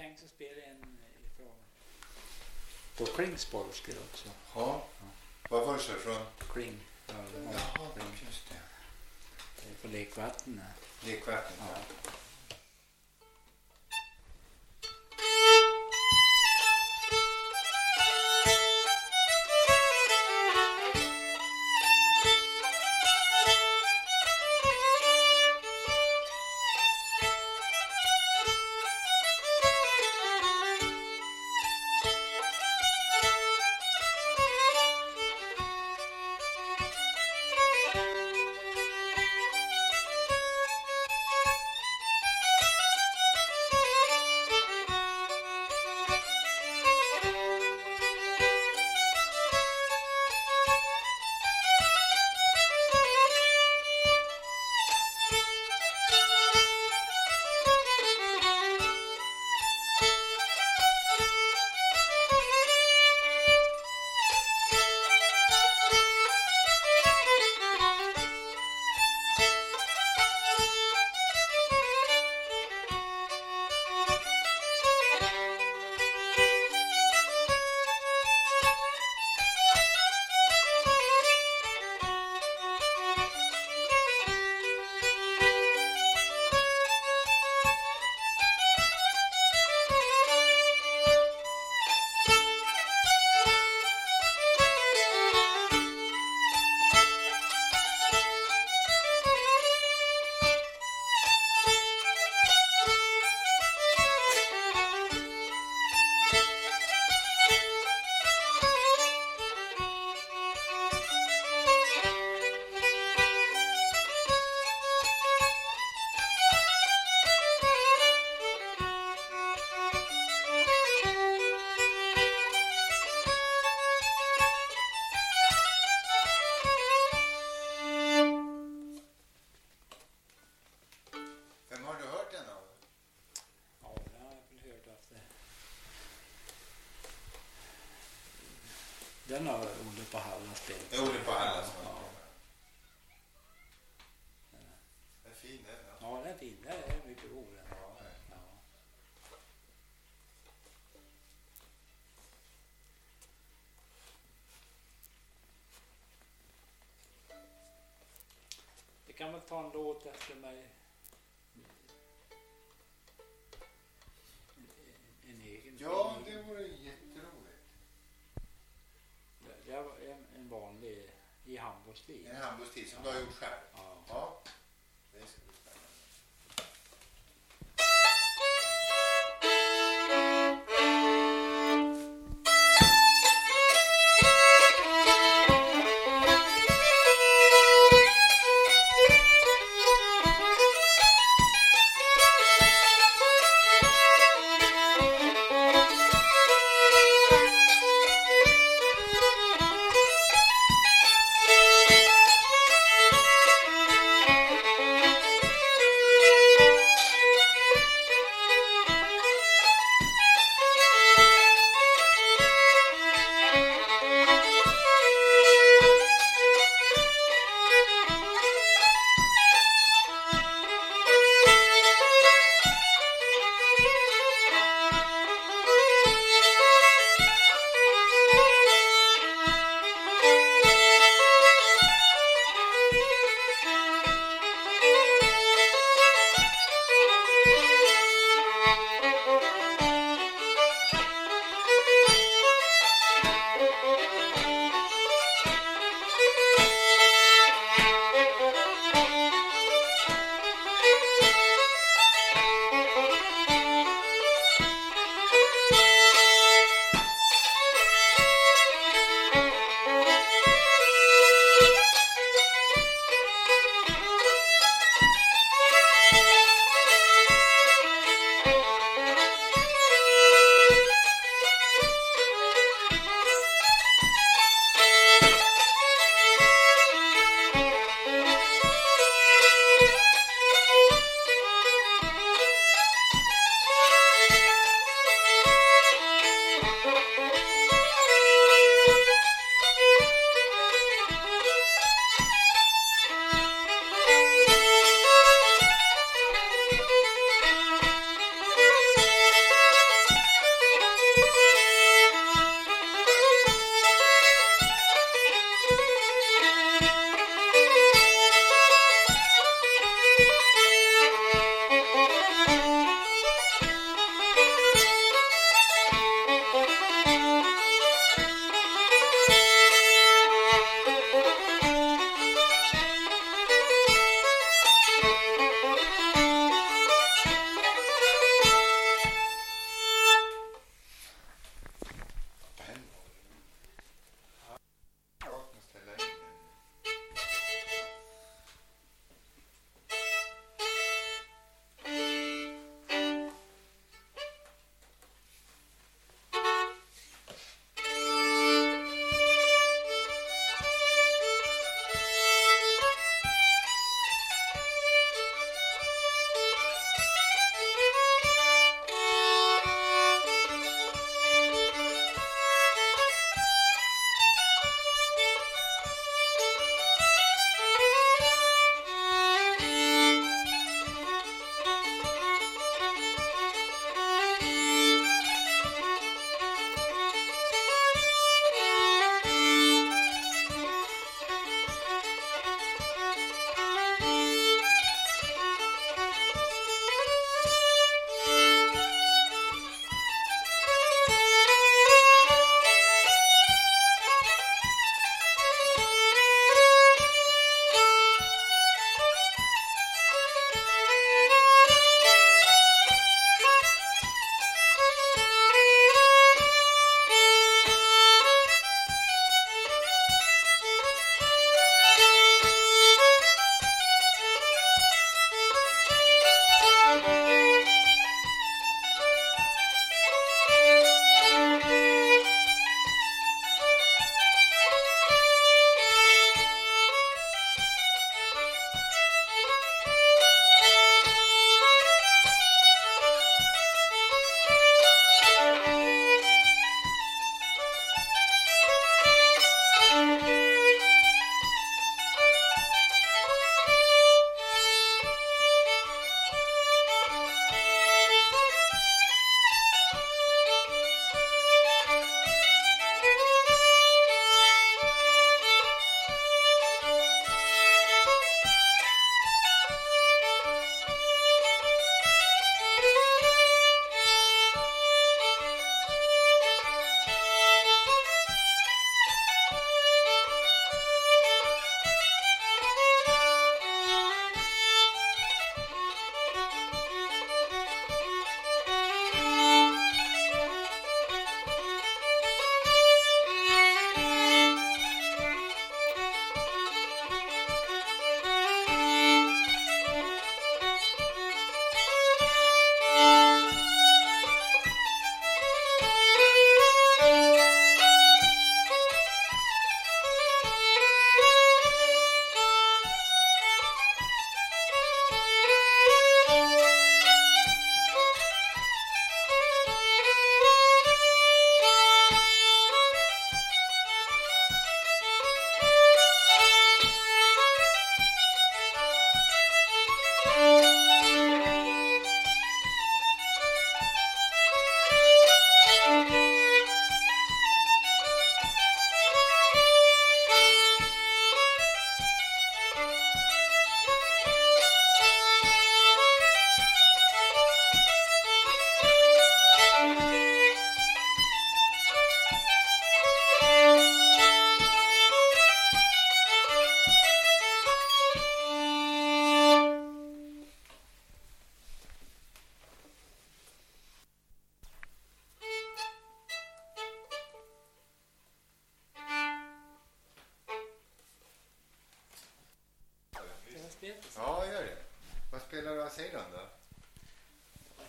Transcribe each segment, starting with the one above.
tänkte spela en ifrån på Klingsborgsker också. Ja. Vad var det så från? Kling. Jaha, just det. Det är på Lekvatten. Lekvatten, ja. Den har Olle på Halland spelat. Olle på Halland. Ja. Det är fin den. Ja, den är fin. Det är mycket god den. Ja. Det kan man ta en låt efter mig. En egen. Ja, det vore jätteroligt. Det var en vanlig i handbollsstil. En handbollsstil som du har gjort själv. Ja. Det ska bli spännande.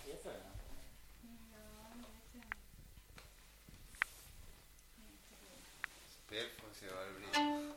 heter det? Spel får vi se vad det blir.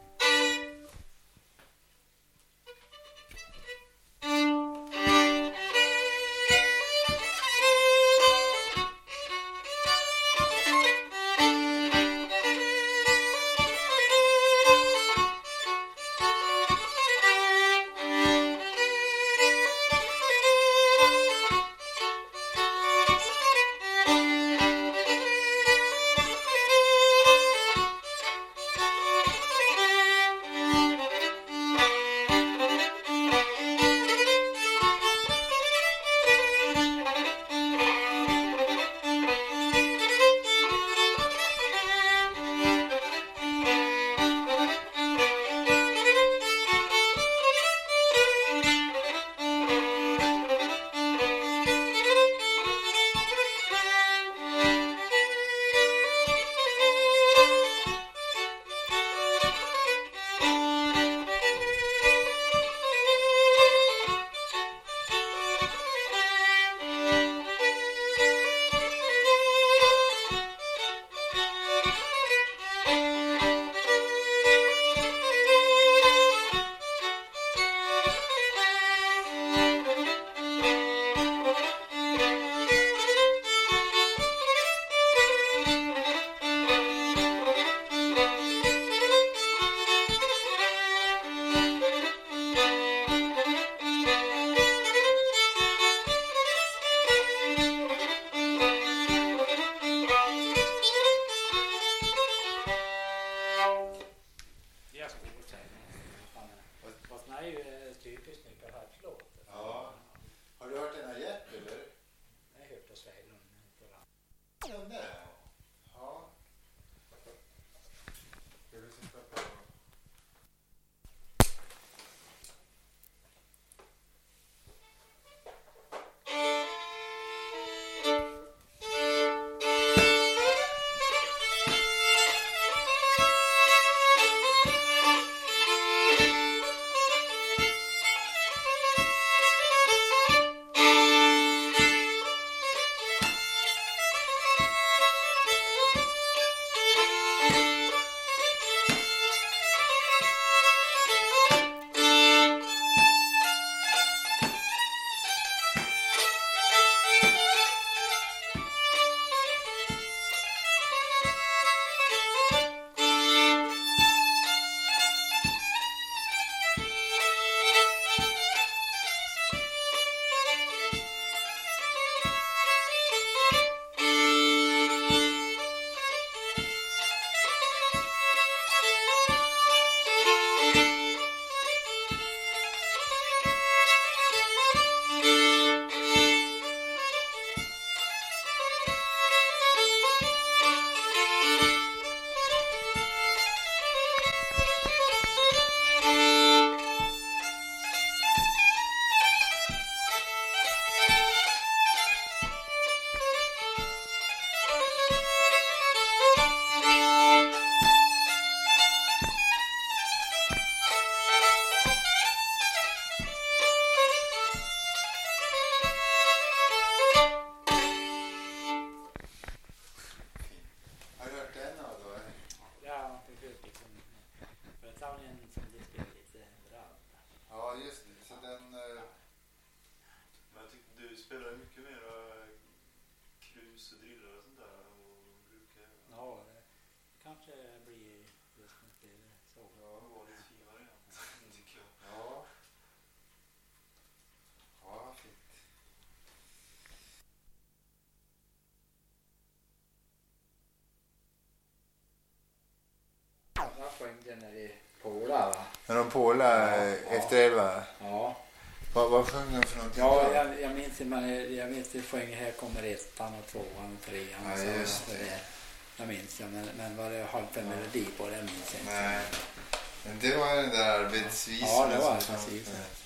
Sjöng den när det Pola, va? När de Pola efter 11? Ja. Vad sjöng de för någonting? Ja, jag minns inte, men jag minns det sjöng Här kommer ettan och tvåan och trean. Ja, just det. Jag minns jag, men vad det har för melodi på det minns jag inte. Nej, men det var den där arbetsvisan. Ja, det var precis.